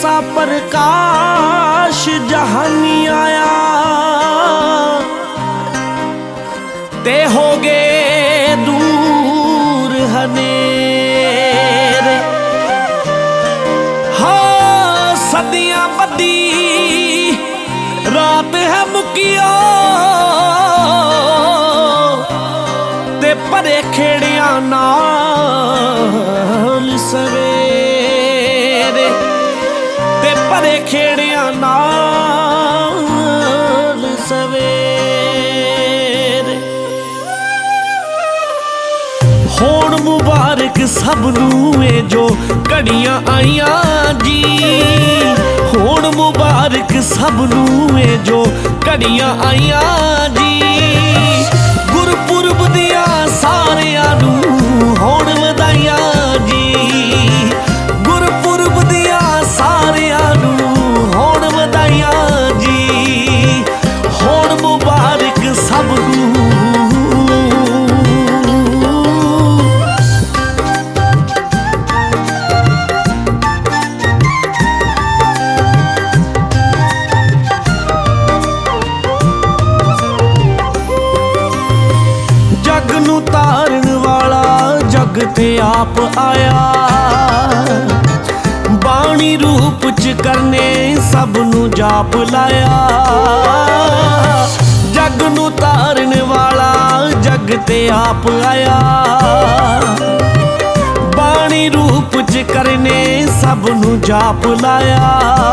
ऐसा प्रकाश जहानी आया ते हो गए दूर हनेरे। हाँ सदियां बदी रात है मुकिया ते परे खेड़िया नाल सवेरे, ते परे खेड़िया नाल सवेरे। होण मुबारक सबनू ए जो घड़ियां आईयां जी, होण मुबारक सबनू ए जो घड़ियां आईयां जी। गुरपुरब दियां सारियां नू होण वधाइयां जी, गुरपुरब दियां सारियां नू होण वधाइयां जी। होण मुबारक सबनू तारण वाला जग ते आप आया, बाणी रूप च करने सब नू जाप लाया। जग नू तारण वाला जग ते आप आया, बाणी रूप च करने सब नू जाप लाया।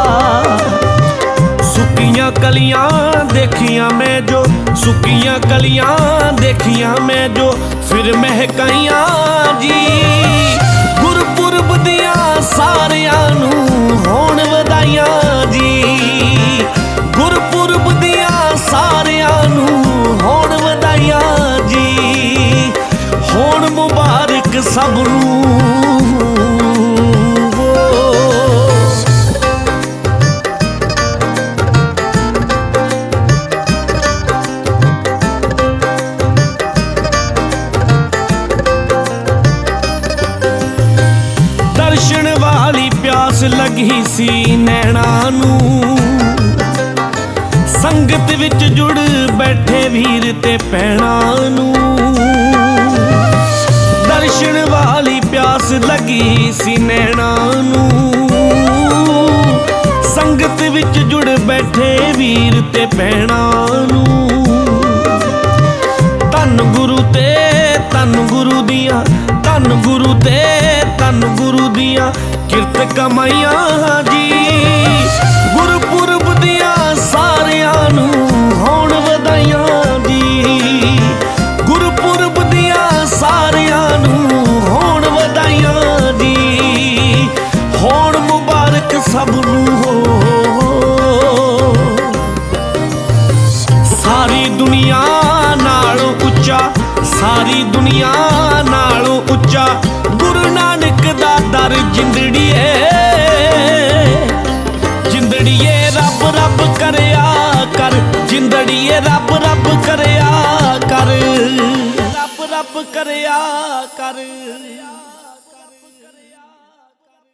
सुकियां कलियां देखियां मैं जो, सुकियां कलियां देखियां मैं जो फिर महकाइयां जी। गुरपुरब दियां सारियां नू होण वधाइयां जी, गुरपुरब दियां सारियां नू होण वधाइयां जी। होण मुबारक सबनू दर्शन वाली प्यास लगी सी नैना नू, संगत विच जुड़ बैठे वीर ते भैणां नू। दर्शन वाली प्यास लगी सी नैना नू, संगत विच जुड़ बैठे वीर ते भैणां नू। धन गुरु ते धन गुरु दियां, धन गुरु ते धन गुरु दियां किरत कमाइयां जी। गुरपुरब दियां सारियां नू होण वधाइयां जी, गुरपुरब दियां सारियां नू होण वधाइयां जी। होण मुबारक सबनू हो, सारी दुनिया नालों उच्चा, सारी दुनिया नालों उच्चा गुरु नानक दा दर जिंदड़िए। जिंदड़िए रब रब करया कर, जिंदड़िए रब रब करया कर, रब रब करया कर।